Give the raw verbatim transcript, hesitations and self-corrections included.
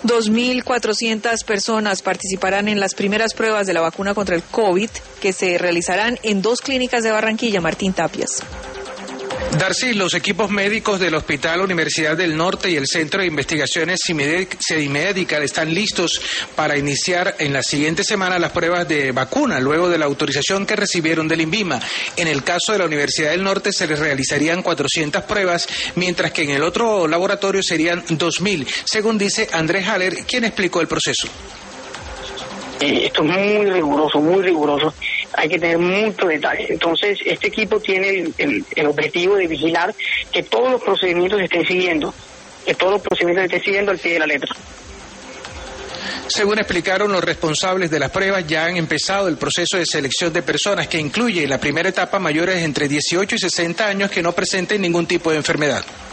dos mil cuatrocientas personas participarán en las primeras pruebas de la vacuna contra el COVID que se realizarán en dos clínicas de Barranquilla. Martín Tapias. Darcy, los equipos médicos del Hospital Universidad del Norte y el Centro de Investigaciones Semimédicas están listos para iniciar en la siguiente semana las pruebas de vacuna, luego de la autorización que recibieron del INVIMA. En el caso de la Universidad del Norte se les realizarían cuatrocientas pruebas, mientras que en el otro laboratorio serían dos mil, según dice Andrés Haller, quien explicó el proceso. Eh, esto es muy riguroso, muy riguroso. Hay que tener mucho detalle. Entonces, este equipo tiene el, el, el objetivo de vigilar que todos los procedimientos se estén siguiendo, que todos los procedimientos se estén siguiendo al pie de la letra. Según explicaron los responsables de las pruebas, ya han empezado el proceso de selección de personas que incluye en la primera etapa mayores entre dieciocho y sesenta años que no presenten ningún tipo de enfermedad.